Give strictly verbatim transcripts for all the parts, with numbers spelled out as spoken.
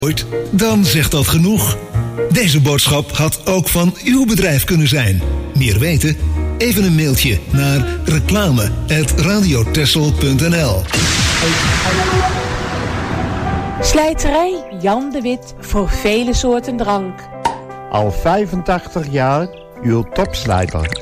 Ooit, dan zegt dat genoeg. Deze boodschap had ook van uw bedrijf kunnen zijn. Meer weten? Even een mailtje naar reclame apenstaartje radiotessel punt n l. Slijterij Jan de Wit voor vele soorten drank. Al vijfentachtig jaar uw topslijter.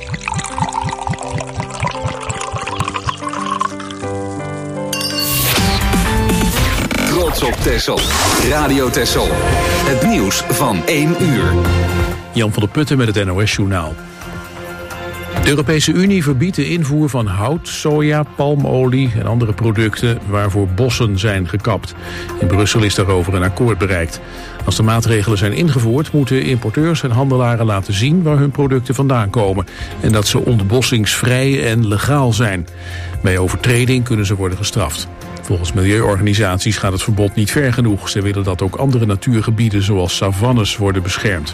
Trots op Texel. Radio Texel. Het nieuws van één uur. Jan van der Putten met het N O S-journaal. De Europese Unie verbiedt de invoer van hout, soja, palmolie en andere producten waarvoor bossen zijn gekapt. In Brussel is daarover een akkoord bereikt. Als de maatregelen zijn ingevoerd, moeten importeurs en handelaren laten zien waar hun producten vandaan komen en dat ze ontbossingsvrij en legaal zijn. Bij overtreding kunnen ze worden gestraft. Volgens milieuorganisaties gaat het verbod niet ver genoeg. Ze willen dat ook andere natuurgebieden zoals savannes worden beschermd.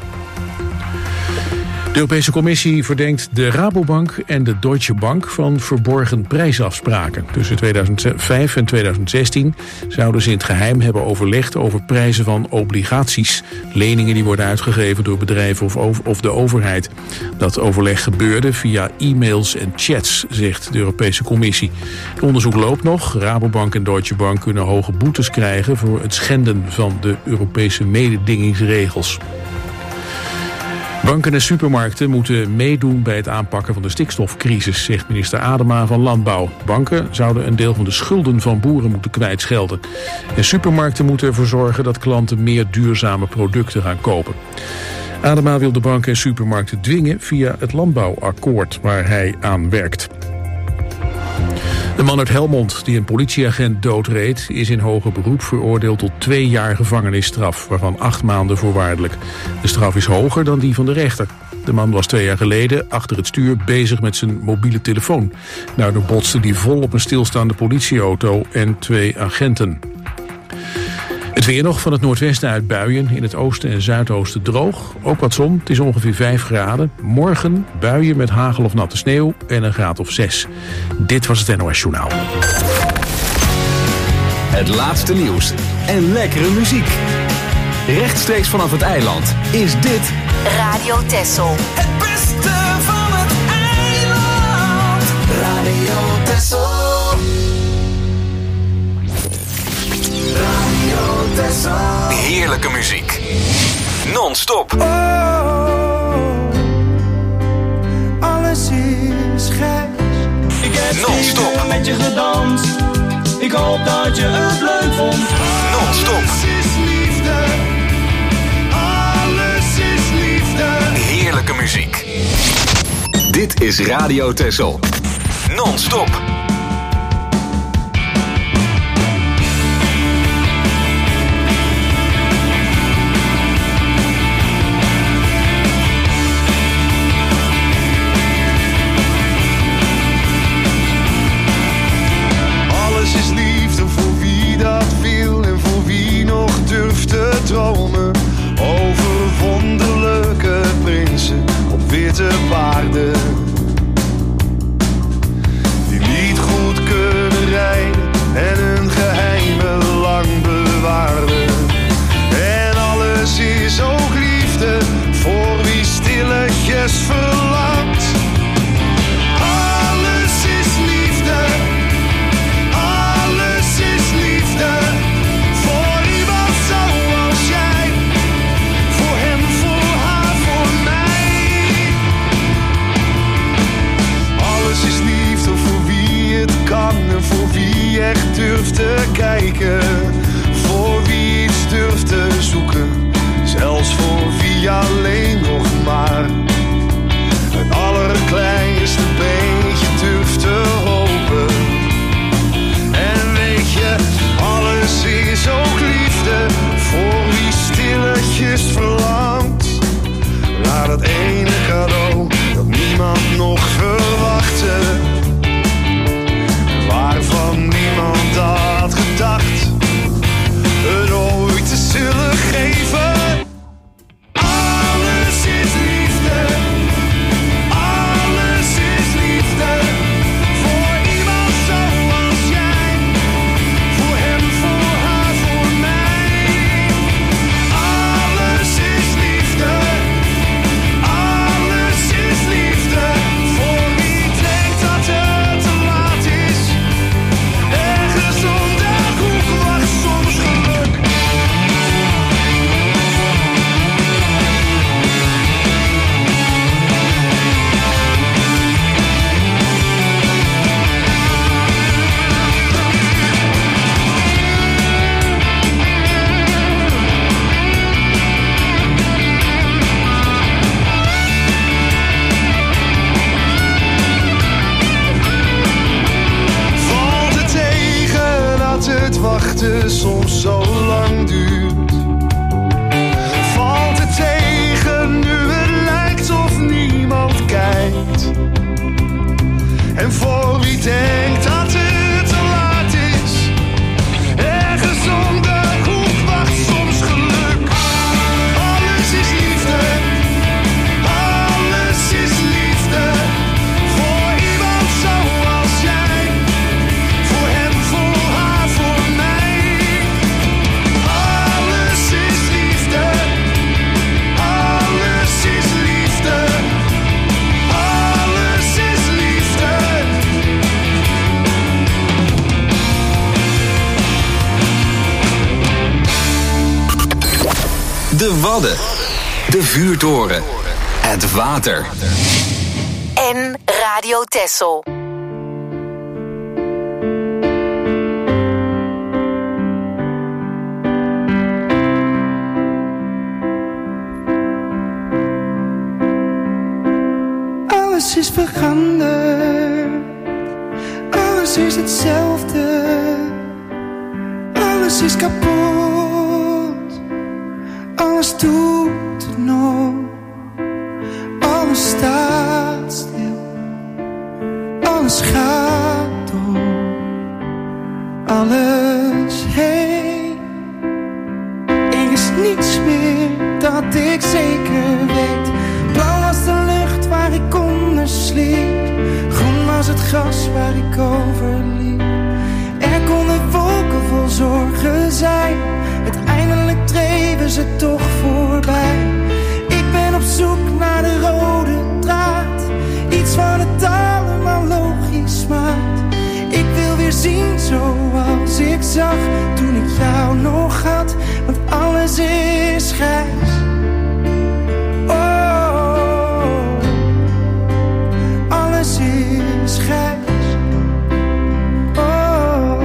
De Europese Commissie verdenkt de Rabobank en de Deutsche Bank van verborgen prijsafspraken. Tussen tweeduizend vijf en tweeduizend zestien zouden ze in het geheim hebben overlegd over prijzen van obligaties. Leningen die worden uitgegeven door bedrijven of, over, of de overheid. Dat overleg gebeurde via e-mails en chats, zegt de Europese Commissie. Het onderzoek loopt nog. Rabobank en Deutsche Bank kunnen hoge boetes krijgen voor het schenden van de Europese mededingingsregels. Banken en supermarkten moeten meedoen bij het aanpakken van de stikstofcrisis, zegt minister Adema van Landbouw. Banken zouden een deel van de schulden van boeren moeten kwijtschelden. En supermarkten moeten ervoor zorgen dat klanten meer duurzame producten gaan kopen. Adema wil de banken en supermarkten dwingen via het landbouwakkoord waar hij aan werkt. De man uit Helmond die een politieagent doodreed is in hoger beroep veroordeeld tot twee jaar gevangenisstraf, waarvan acht maanden voorwaardelijk. De straf is hoger dan die van de rechter. De man was twee jaar geleden achter het stuur bezig met zijn mobiele telefoon. Daardoor botste hij vol op een stilstaande politieauto en twee agenten. Het weer nog, van het noordwesten uit buien, in het oosten en zuidoosten droog. Ook wat zon, het is ongeveer vijf graden. Morgen buien met hagel of natte sneeuw en een graad of zes. Dit was het N O S-journaal. Het laatste nieuws en lekkere muziek. Rechtstreeks vanaf het eiland is dit Radio Texel. Het beste van het eiland. Radio Texel. Heerlijke muziek. Non-stop. Oh, alles is grijs. Ik heb Non-stop. met je gedanst. Ik hoop dat je het leuk vond. Non-stop. Alles is liefde. Alles is liefde. Heerlijke muziek. Dit is Radio Texel. Non-stop. Te dromen over wonderlijke prinsen op witte paarden. Die liefde liefde soms zo lang duurt. Valt het tegen nu het lijkt of niemand kijkt. En voor wie denkt dat het te laat is, ergens om de hoek wacht soms geluk. Alles is liefde, alles is liefde. Voor iemand zoals jij, voor hem, voor haar, voor mij. Alles is liefde, alles is liefde. Alles is liefde. De Wadden, de vuurtoren, het water. En Radio Texel. Alles is veranderd, alles is hetzelfde, alles is kapot, alles doet nog, alles staat stil, alles gaat door, alles heen. Er is niets meer dat ik zeker weet. Blauw was de lucht waar ik onder sliep, groen was het gras waar ik over liep. Er konden wolken vol zorgen zijn, uiteindelijk dreven ze toch voorbij. Ik ben op zoek naar de rode draad, iets wat het allemaal logisch maakt. Ik wil weer zien zoals ik zag toen ik jou nog had, want alles is grijs. Is grijs. Oh.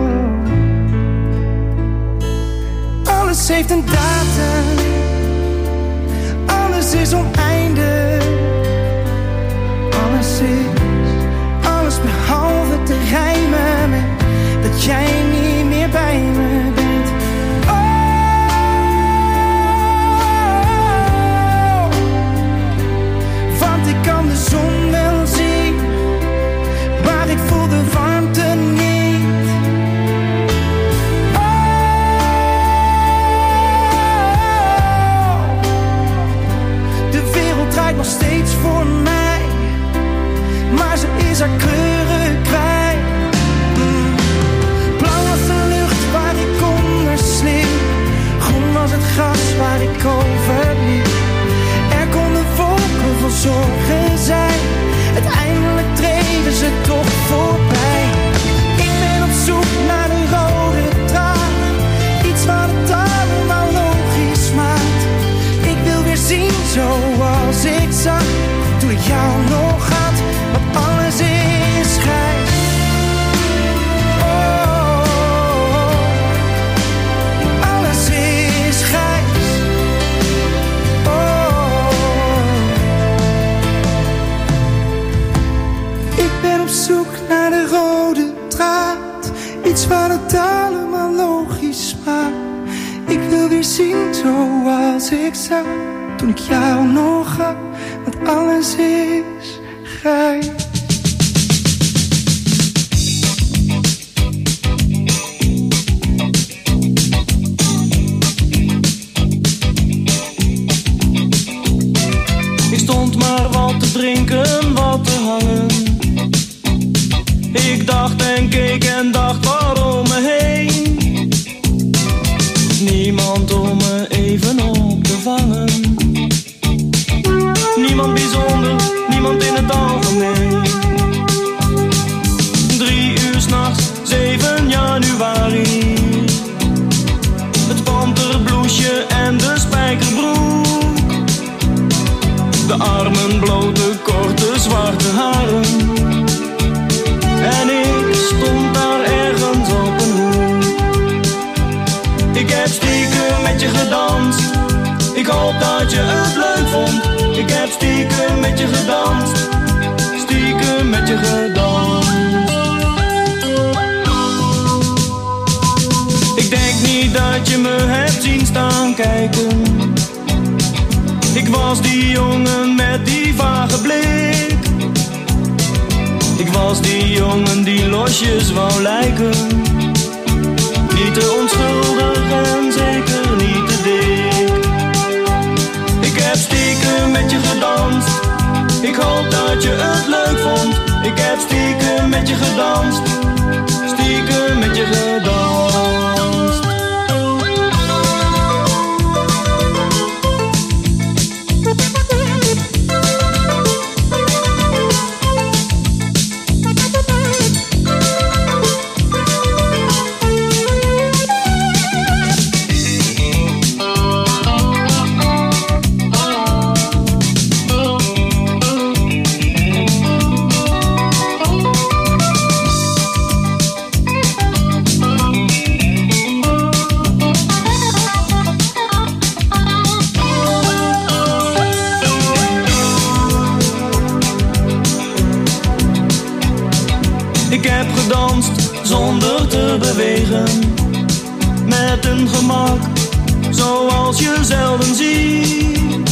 Alles heeft een datum, alles is oneindig. Alles is, alles behalve te rijmen met dat jij niet meer bij me bent. Oh. Want ik kan de zon wel zien, maar ik voel de warmte niet. Oh, de wereld draait nog steeds voor mij, maar ze is haar kleuren kwijt. Mm. Blauw was de lucht waar ik onder sliep, groen was het gras waar ik over liep. Er konden wolken vol zorgen zijn, uiteindelijk dreven ze toch voorbij. Ik ben op zoek naar de rode draad, iets wat het allemaal logisch maakt. Ik wil weer zien zoals ik zag toen ik jou nog had, want alles is grijs. Oh, alles is grijs. Ik ben op zoek naar de rode draad, iets wat het allemaal logisch maakt. Ik wil weer zien zoals ik zag toen ik jou nog had, want alles is grijs. Ik stond maar wat te drinken, wat te hangen. Ik dacht en keek en dacht waarom me heen. Niemand om me even op te vangen. Niemand bijzonder, niemand in het algemeen. Drie uur 's nachts, zeven januari. Het panterbloesje en de spijkerbroek. De armen blote, korte, zwarte haren. En ik stond daar ergens op een hoek. Ik heb stiekem met je gedanst. Ik hoop dat je het leuk vond. Ik heb stiekem met je gedanst. Stiekem met je gedanst. Ik denk staan kijken. Ik was die jongen met die vage blik. Ik was die jongen die losjes wou lijken. Niet te onschuldig en zeker niet te dik. Ik heb stiekem met je gedanst. Ik hoop dat je het leuk vond. Ik heb stiekem met je gedanst. Stiekem met je gedanst. Zonder te bewegen, met een gemak zoals je zelden ziet.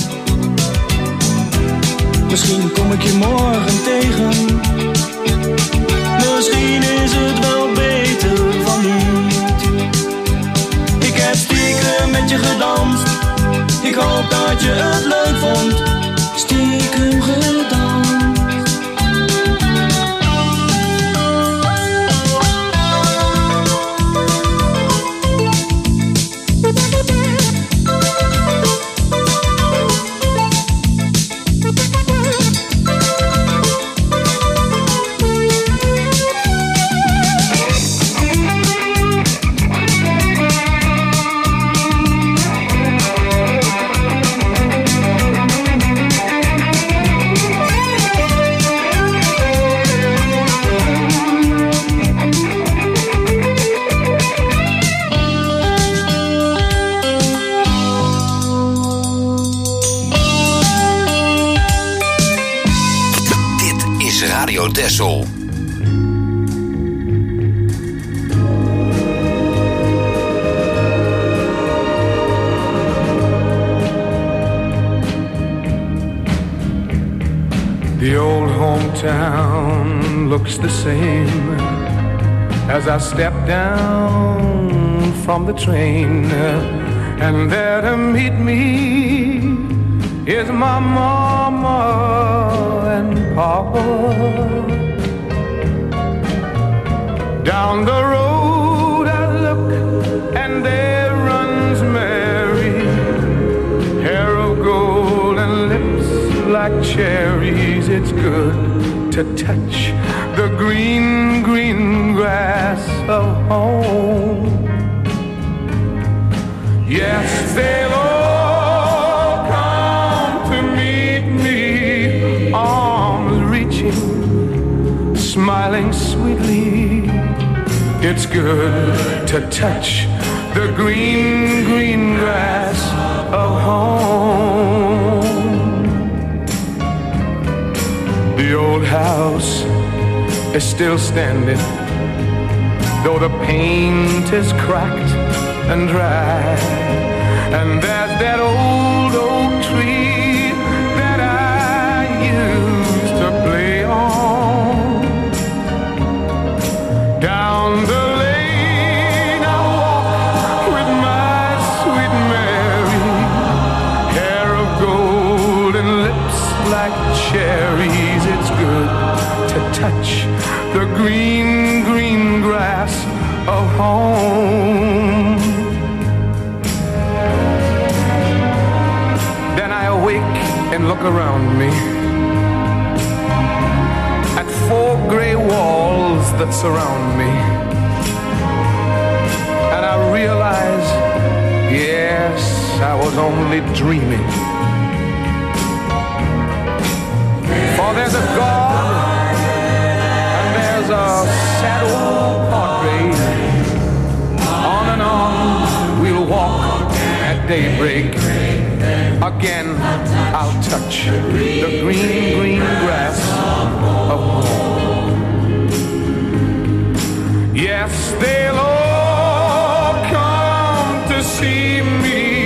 Misschien kom ik je morgen tegen. Misschien is het wel beter van niet. Ik heb stiekem met je gedanst. Ik hoop dat je het leuk vond. Stiekem gedanst. Texel. The old hometown looks the same as I step down from the train, and there to meet me is my mama and papa. Down the road I look and there runs Mary, hair of gold and lips like cherries. It's good to touch the green, green grass of home. Yes, they'll all come to meet me, arms reaching, smiling sweetly. It's good to touch the green, green grass of home. The old house is still standing, though the paint is cracked and dry. And there's that old oak tree that I used to play on. Down the lane I walk with my sweet Mary, hair of gold and lips like cherries. It's good to touch the green, green grass of home. Then I awake and look around me at four gray walls that surround me, and I realize, yes, I was only dreaming. For there's a God and there's a sad old portrait. On and on we'll walk at daybreak. Again I'll touch the green, green grass of home. Yes, they'll all come to see me,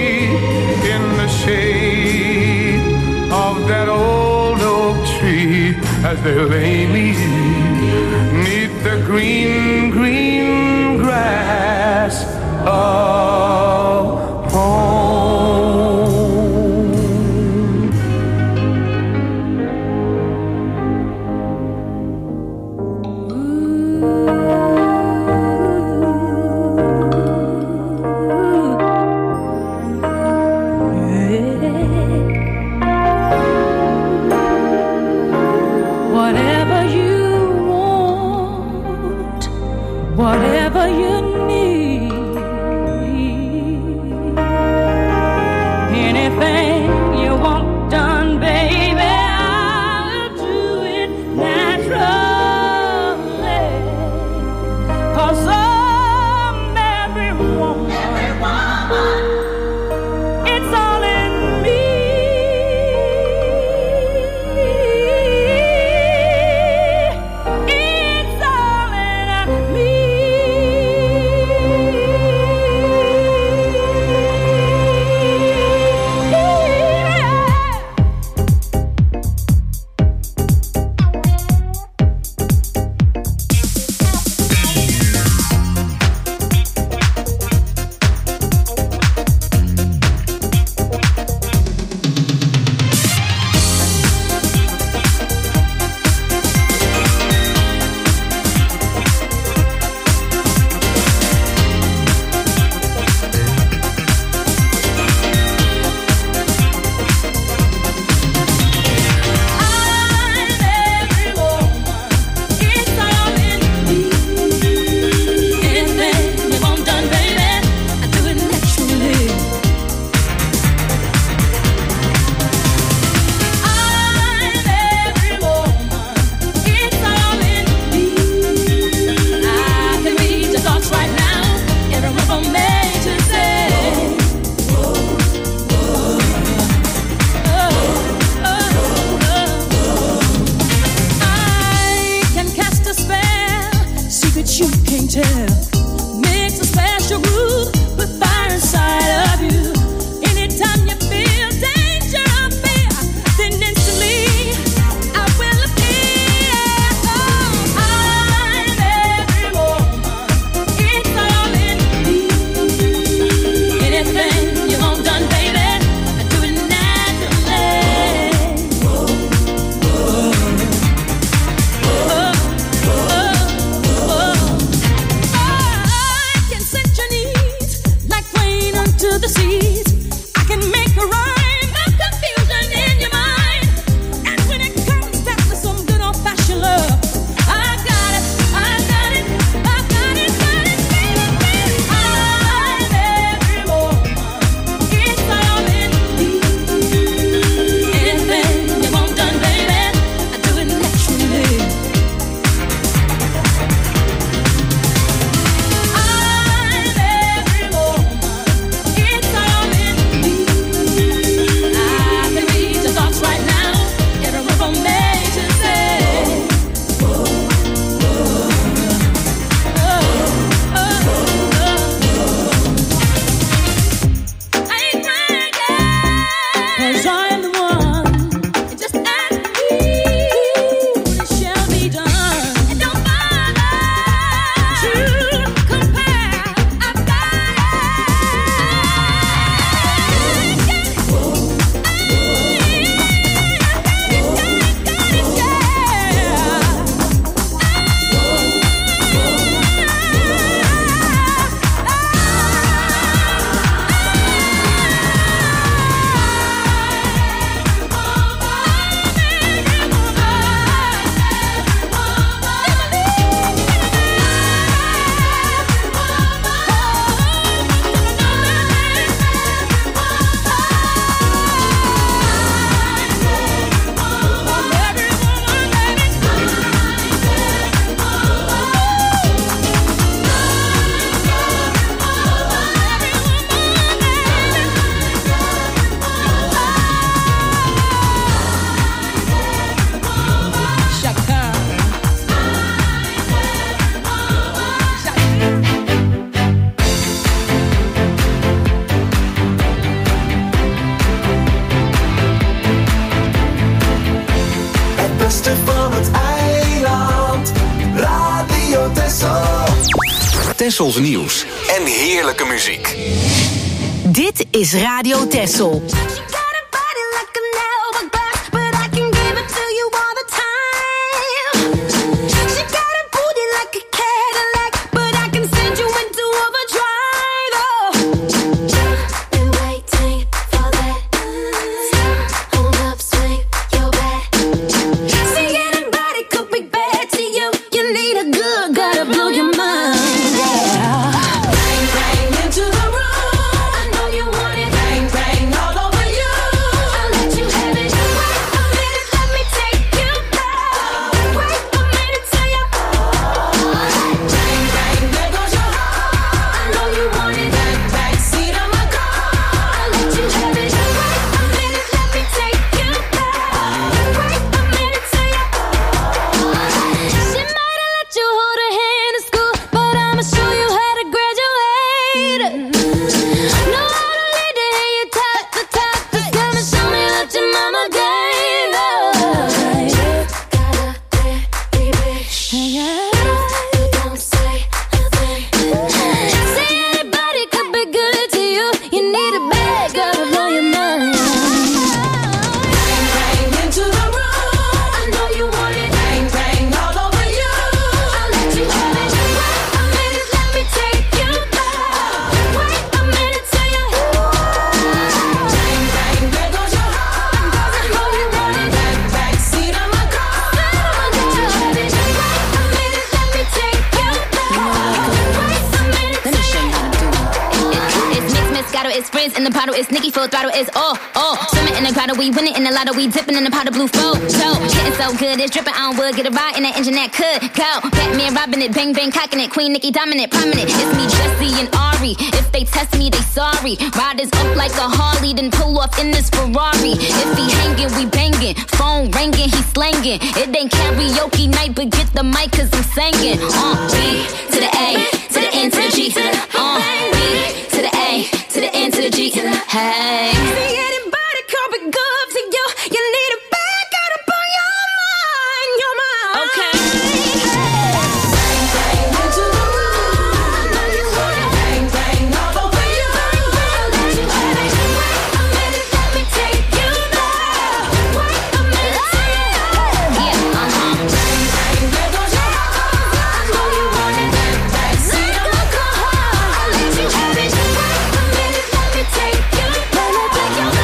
as they lay me neath the green, green grass of home. Whatever you need, anything you want done, baby, I'll do it naturally. 'Cause I'm every woman, every woman, it's all in me. It's all in me. Yeah. Tessels nieuws en heerlijke muziek. Dit is Radio Tessel. It's Nicki full throttle, it's oh, oh. Swimming in the grotto, we winning in the lotto, we dipping in the pot of blue flow. So, getting so good, it's dripping on wood, get a ride in that engine that could go. Batman robbing it, bang bang cocking it, Queen Nicki dominant, prominent. It's me, Jesse and Ari. If they test me, they sorry. Riders up like a Harley, then pull off in this Ferrari. If he hanging, we banging. Phone ringing, he slanging. It ain't karaoke night, but get the mic, cause I'm singing. Uh, B to the A, to the N to the G. Uh, B to the A, to the N to the G. Hey. See anybody coming good to you? You need a back out up on your mind, your mind. Okay. Bang, bang into the room. I know you want it. Bang, bang all over you. I'll let you have it. Wait a minute, let me take you there. Wait a minute, yeah, uh-huh. Bang, bang, there goes your heart. I know you want it. Bang, bang, see I'm a car. I'll let you have it. Wait a minute, let me take you. Let me take you.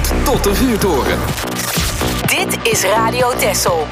Zandvoort tot de Vuurtoren. Dit is Radio Texel.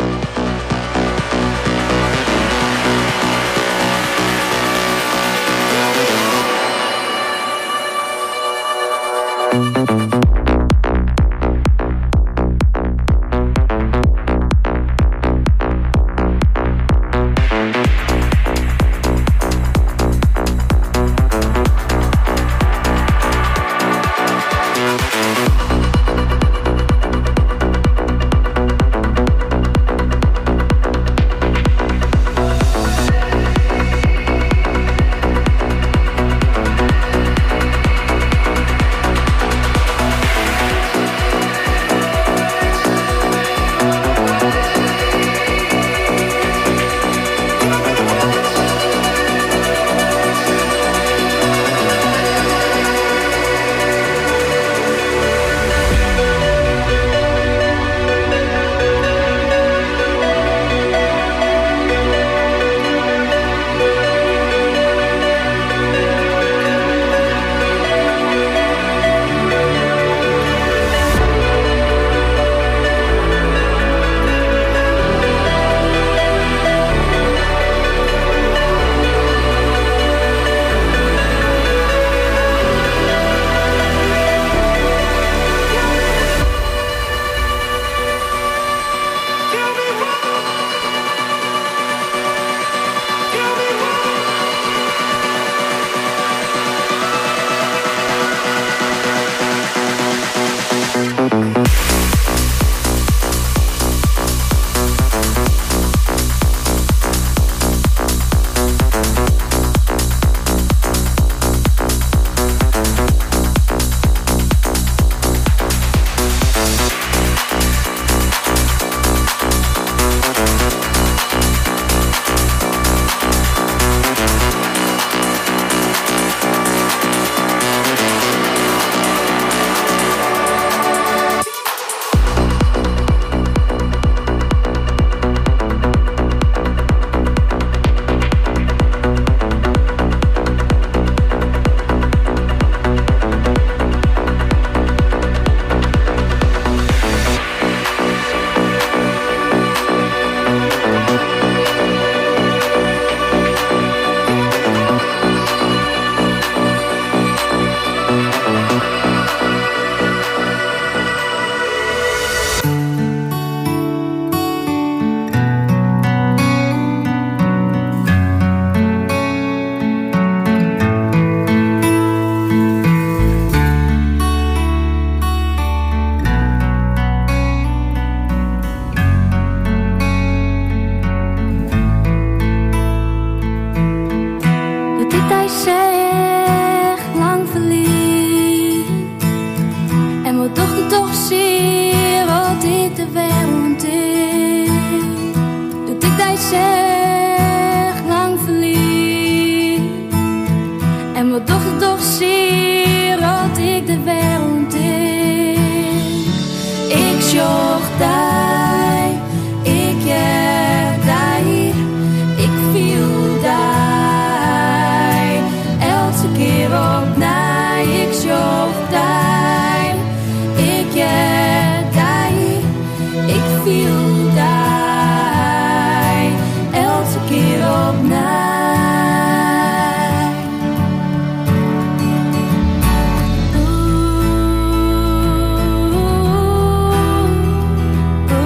Ooh.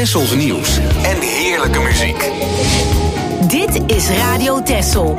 Tessels nieuws en heerlijke muziek. Dit is Radio Tessel.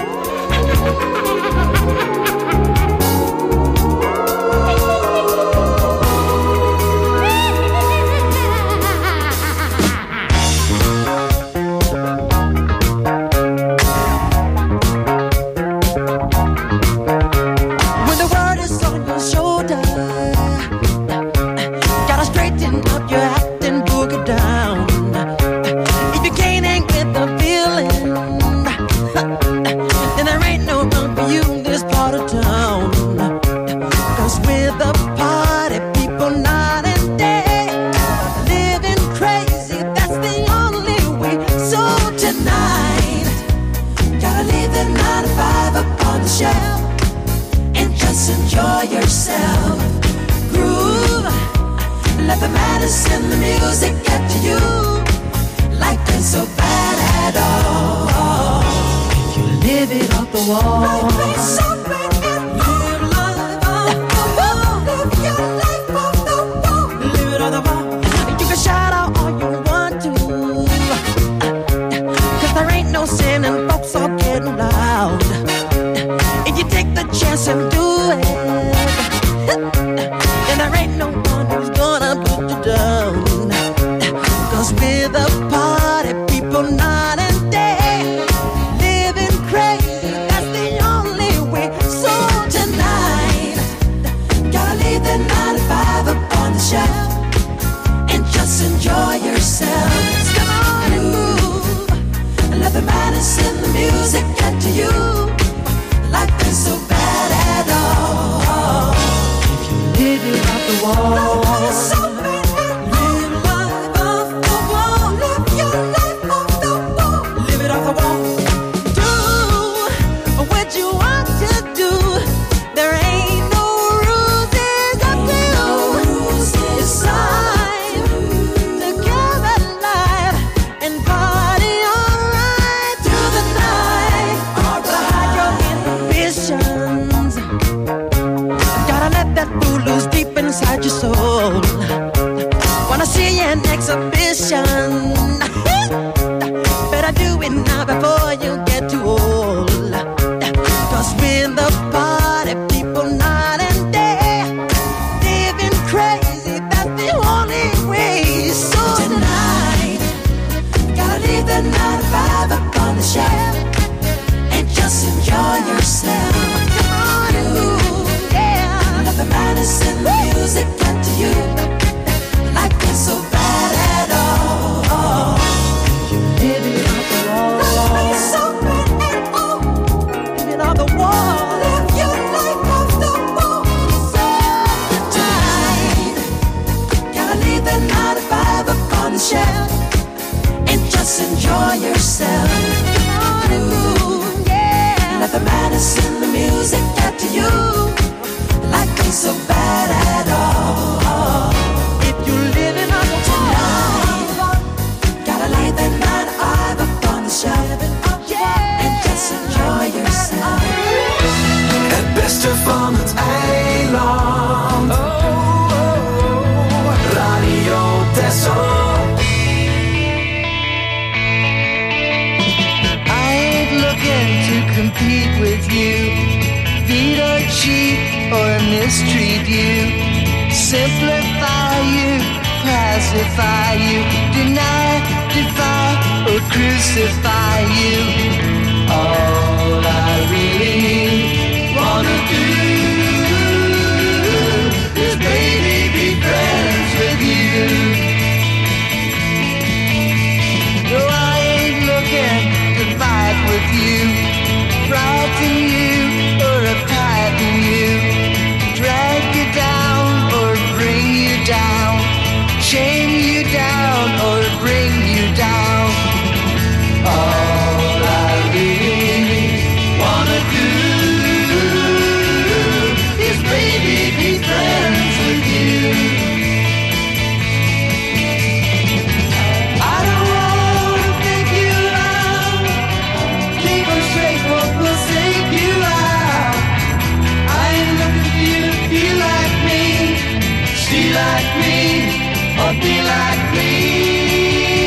like me or be like me.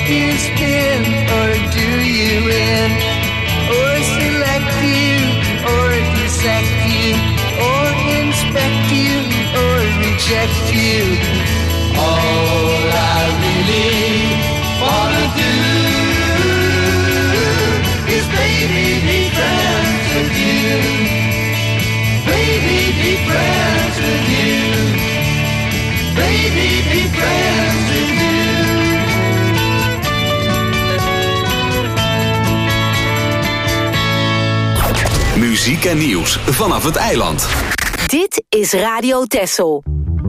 you spin or do you win? Or select you or dissect you or inspect you or reject you? All I really wanna do is baby be friends with you. Baby be friends with you. Baby be friends with you. Muziek en nieuws vanaf het eiland. Dit is Radio Texel.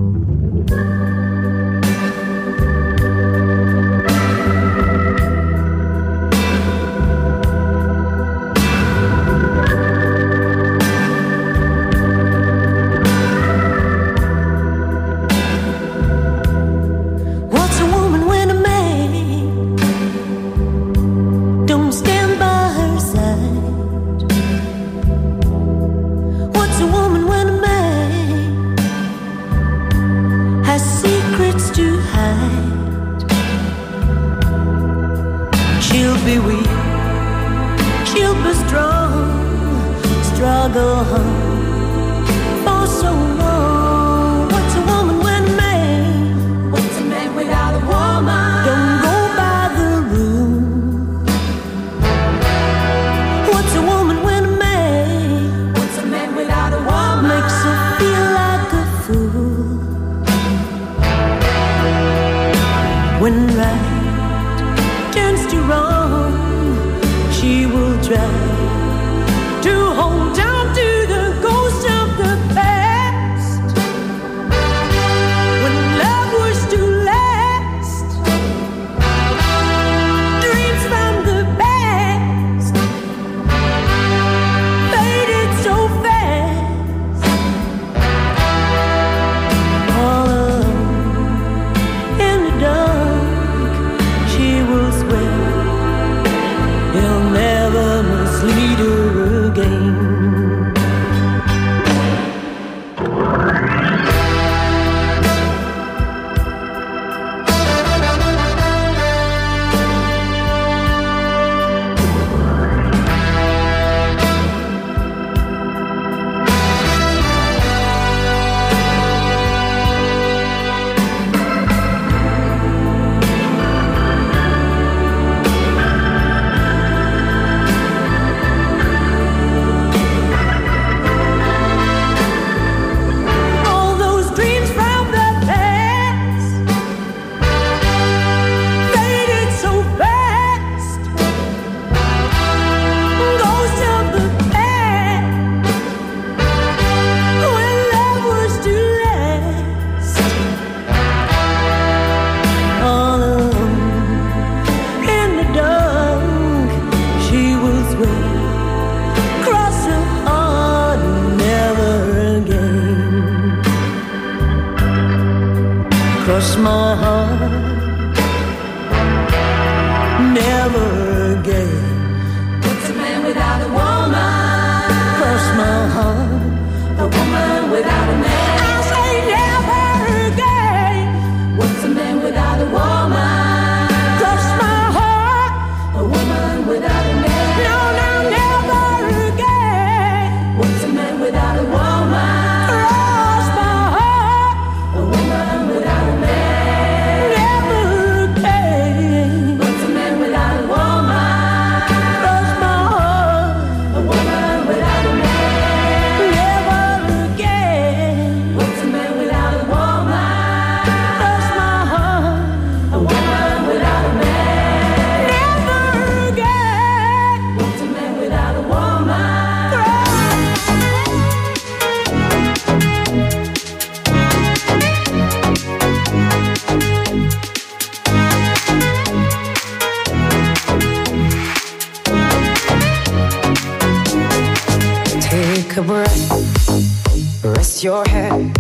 Your head,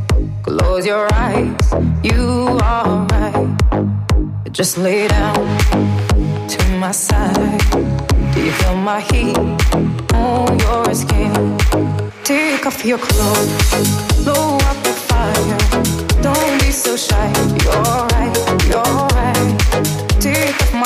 close your eyes, you are right. Just lay down to my side. Do you feel my heat on your skin? Take off your clothes, blow up the fire. Don't be so shy, you're right, you're right. Take off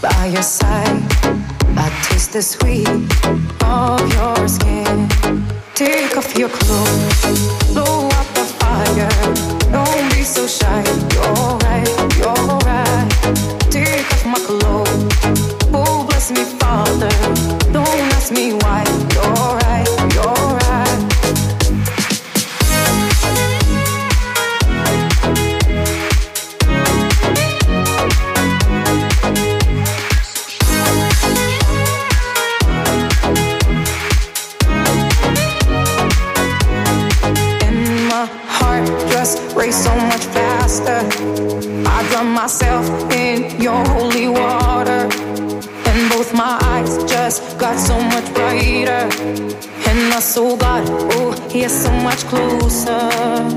by your side. I taste the sweet of your skin. Take off your clothes, blow out the fire. Don't be so shy. You're right, you're right. Take off my clothes. Oh, bless me, Father. Don't ask me why. You're right, you're right. Race so much faster. I drown myself in your holy water, and both my eyes just got so much brighter. And my soul got, oh, yeah, so much closer.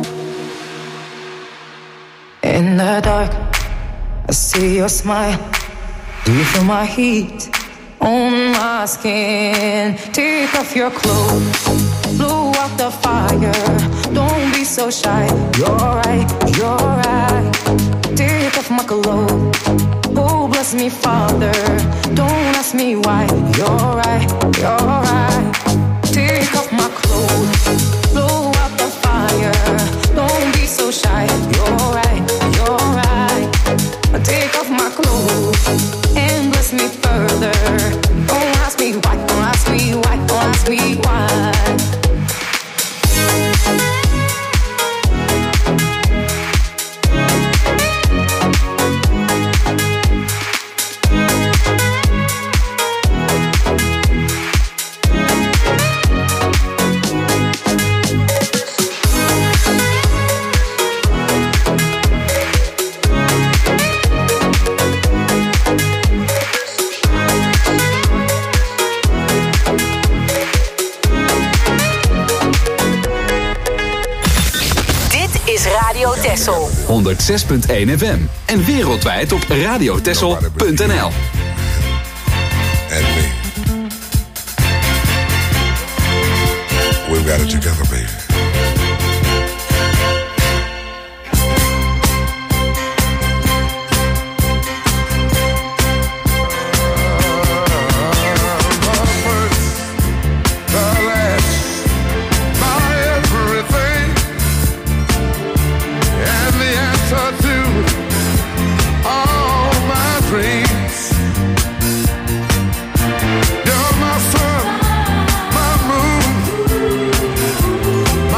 In the dark, I see your smile. Do you feel my heat on my skin? Take off your clothes, blow out the fire. Don't be so shy. You're right, you're right. Take off my clothes. Oh, bless me, Father. Don't ask me why. You're right, you're right. Take off my clothes. Blow out the fire. Don't be so shy. You're right, you're right. Take off my clothes and bless me further. Don't ask me why, don't ask me why, don't ask me why. honderd zes punt één F M en wereldwijd op radiotessel punt n l. We've got it together, baby. You're my sun, my moon.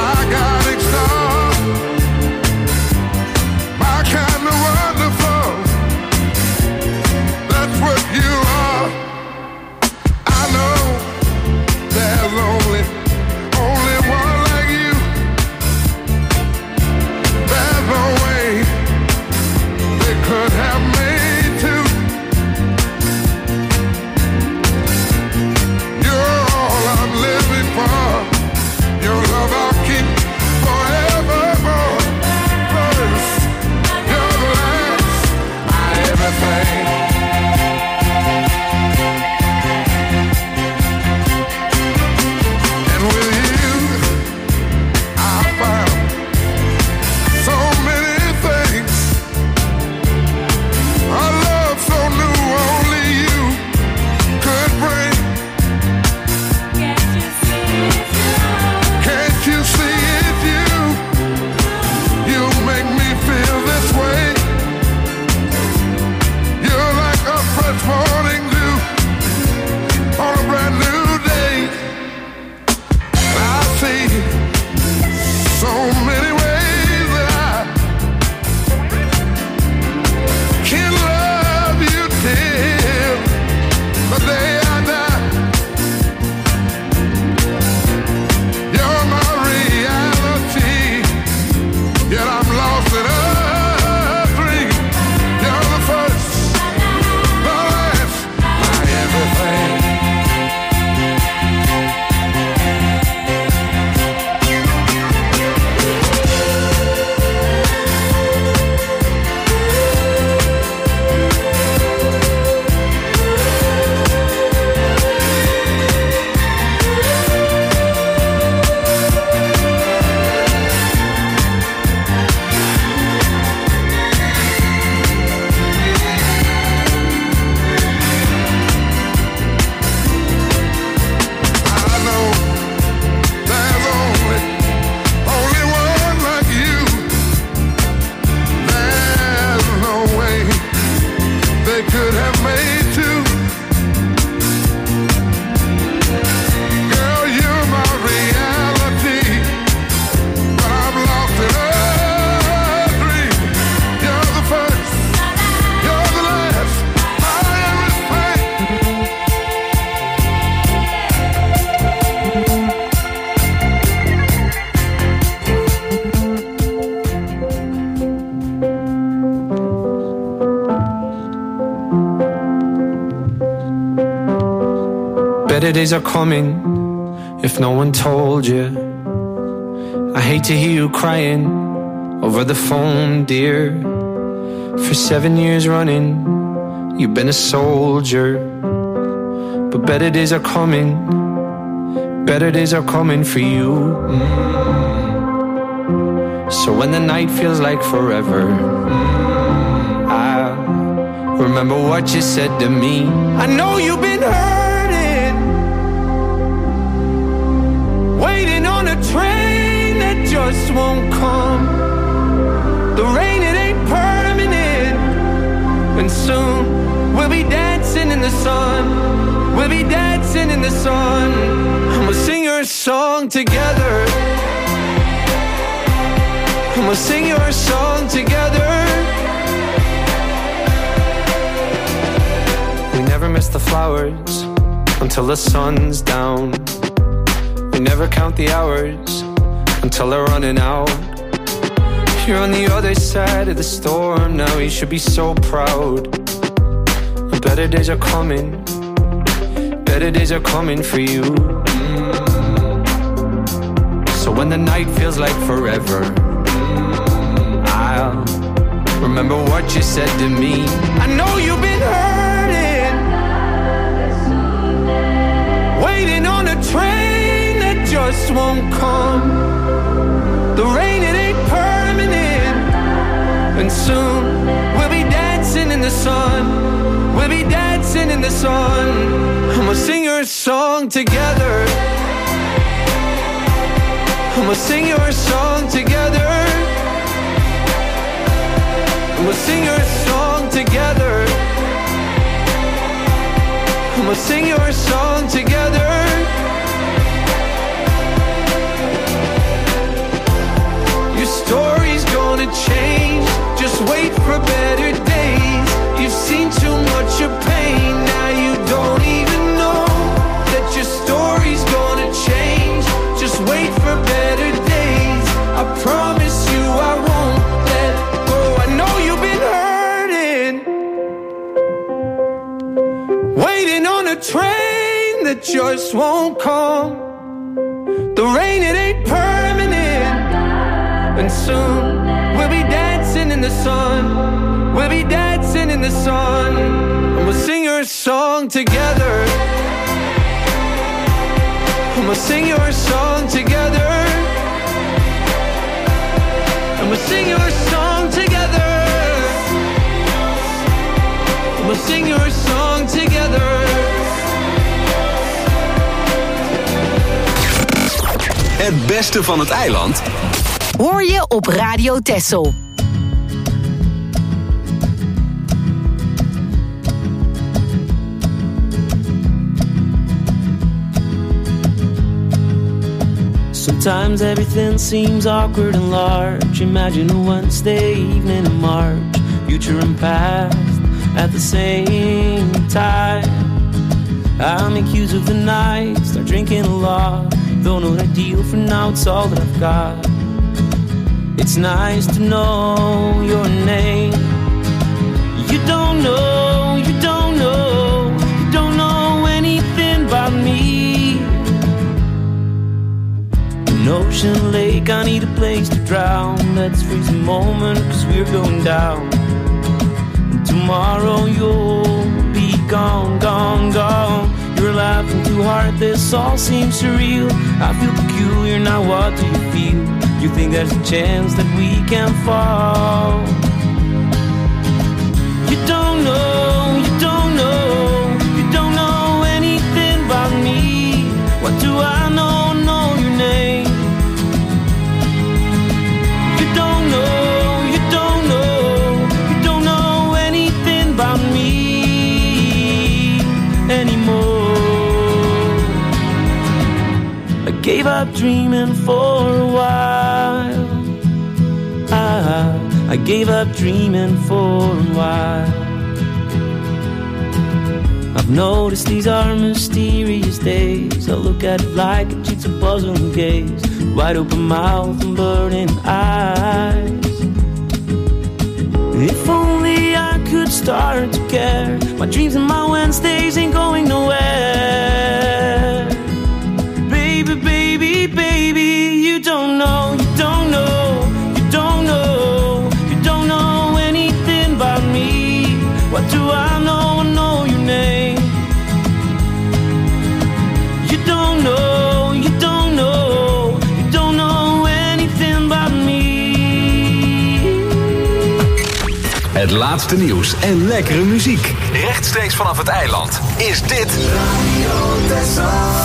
could have made two. Girl, you're my reality, but I'm lost in a dream. You're the first, you're the last, my everything. Better days are coming, if no one told you. I hate to hear you crying over the phone, dear. For seven years running, you've been a soldier. But better days are coming, better days are coming for you. Mm. So when the night feels like forever, mm, I'll remember what you said to me. I know you've been hurting, waiting on a train that just won't come. The rain, it ain't permanent, and soon we'll be dancing in the sun. We'll be dancing in the sun. I'ma sing your song together. I'ma sing your song together. We never miss the flowers until the sun's down. We never count the hours until they're running out. You're on the other side of the storm now. You should be so proud. The better days are coming, better days are coming for you. Mm. So when the night feels like forever, mm, I'll remember what you said to me. I know you've been hurting, waiting on a train that just won't come. The rain, it ain't permanent, and soon we'll be dancing in the sun. We'll be dancing in the sun. I'ma sing your song together. I'ma sing your song together. I'ma sing your song together. I'ma sing your song together. Your story's gonna change. Just wait for better days. You've seen too much of pain. Now you don't even know that your story's gonna change. Just wait for better days. I promise you I won't let go. I know you've been hurting, waiting on a train that just won't come. The rain, it ain't permanent, and soon we'll be dancing in the sun. We'll be dancing in the sun. And we'll sing your song together. And we'll sing your song together. And we'll sing your song together. And we'll sing your song together. Het beste van het eiland hoor je op Radio Texel. Sometimes everything seems awkward and large. Imagine a Wednesday evening in March, future and past at the same time. I make use of the night, start drinking a lot. Don't know that deal for now, it's all that I've got. It's nice to know your name. You don't know, you don't know, you don't know anything about me. An ocean lake, I need a place to drown. Let's freeze a moment, cause we're going down. And tomorrow you'll be gone, gone, gone. You're laughing too hard, this all seems surreal. I feel peculiar, now what do you feel? You think there's a chance that we can fall? You don't know, you don't know, you don't know anything about me. What do I know, know your name? You don't know, you don't know, you don't know anything about me. anymore. I gave up dreaming for a while. I, I gave up dreaming for a while. I've noticed these are mysterious days. I look at it like a jigsaw puzzle and gaze, wide open mouth and burning eyes. If only I could start to care. My dreams and my Wednesdays ain't going nowhere. Baby, baby, baby, you don't know, you don't know, you don't know, you don't know anything about me. What do I know? I know your name. You don't know, you don't know, you don't know anything about me. Het laatste nieuws en lekkere muziek. Rechtstreeks vanaf het eiland is dit Radio Texel.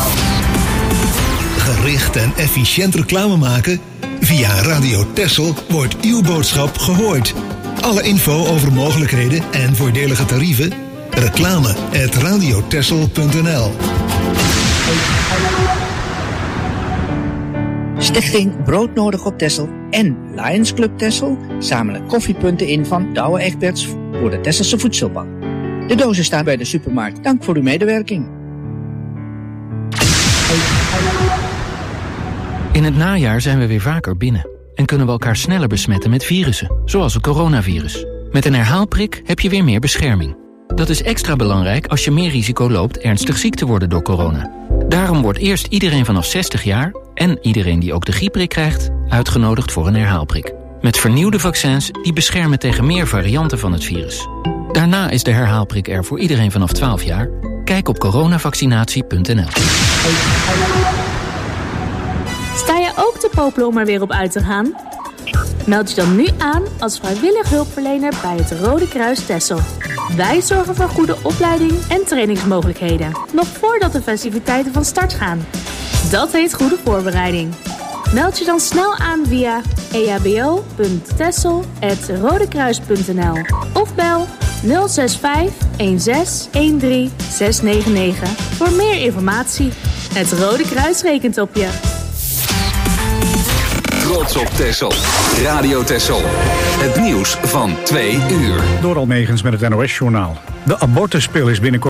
Gericht en efficiënt reclame maken? Via Radio Texel wordt uw boodschap gehoord. Alle info over mogelijkheden en voordelige tarieven? Reclame at radiotexel punt n l. Stichting Broodnodig op Texel en Lions Club Texel zamelen koffiepunten in van Douwe Egberts voor de Tesselse Voedselbank. De dozen staan bij de supermarkt. Dank voor uw medewerking. In het najaar zijn we weer vaker binnen en kunnen we elkaar sneller besmetten met virussen, zoals het coronavirus. Met een herhaalprik heb je weer meer bescherming. Dat is extra belangrijk als je meer risico loopt ernstig ziek te worden door corona. Daarom wordt eerst iedereen vanaf zestig jaar en iedereen die ook de griepprik krijgt uitgenodigd voor een herhaalprik. Met vernieuwde vaccins die beschermen tegen meer varianten van het virus. Daarna is de herhaalprik er voor iedereen vanaf twaalf jaar. Kijk op coronavaccinatie punt n l. Sta je ook te popelen om er weer op uit te gaan? Meld je dan nu aan als vrijwillig hulpverlener bij het Rode Kruis Texel. Wij zorgen voor goede opleiding en trainingsmogelijkheden, nog voordat de festiviteiten van start gaan. Dat heet goede voorbereiding. Meld je dan snel aan via e h b o punt texel apenstaartje rodekruis punt n l of bel nul zes vijf een zes een drie zes negen negen voor meer informatie. Het Rode Kruis rekent op je. Trots op Texel. Radio Texel. Het nieuws van twee uur. Door Almegens met het N O S-journaal. De abortuspil is binnenkort